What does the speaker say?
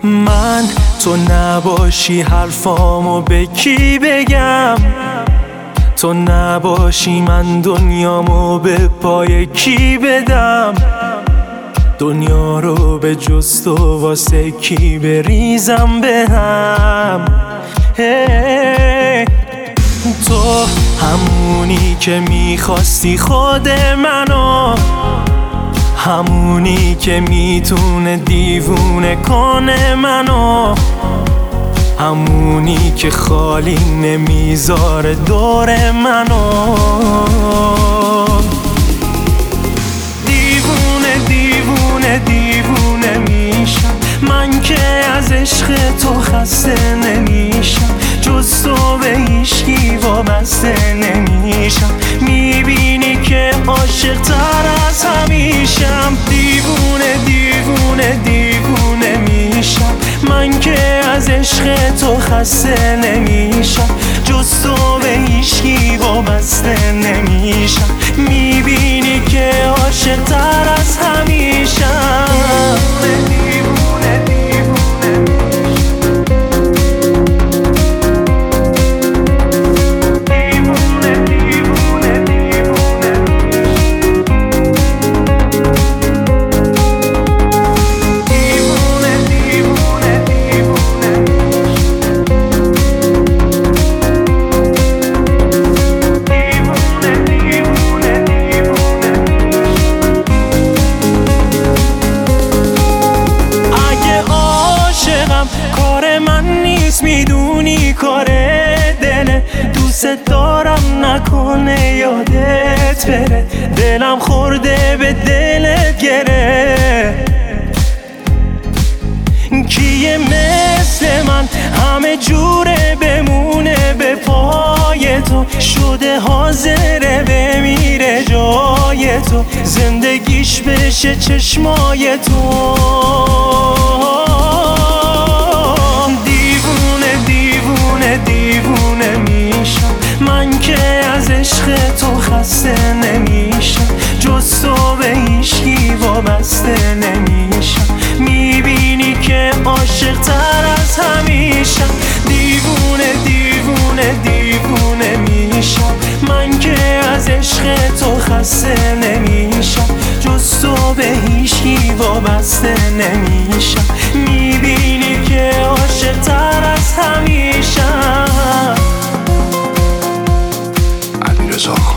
من تو نباشی حرفامو به کی بگم، تو نباشی من دنیامو به پای کی بدم، دنیا رو به جز تو واسه کی بریزم به هم. تو همونی که میخواستی خود منو، همونی که میتونه دیوونه کنه منو، همونی که خالی نمیذاره دور منو. دیوونه دیوونه دیوونه میشم من که از عشق تو خسته نمیشم، جز تو به هیچکی وابسته نمیشم. میبینی که عاشق تر از همیشم. دیوونه دیوونه دیوونه میشم من که از عشق تو خسته نمیشم، جز تو به هیچکی وابسته نمیشم. میبینی که عاشق تر از همیشم. کار من نیست میدونی، کار دله، دوست دارم نکنه یادت بره، دلم خورده به دلت گره. کیه مثل من همه جوره بمونه به پای تو، شده حاضره بمیره جای تو، زندگیش بشه چشمای تو. دیوونه میشم من که از عشق تو خسته نمیشم، جز تو به هیچکی وابسته نمیشم. میبینی که عاشق تر از همیشم. دیوونه دیوونه دیوونه میشم من که از عشق تو خسته نمیشم، جز تو به هیچکی وابسته نمیشم. میبینی که عاشق تر از همیشم. علیرضا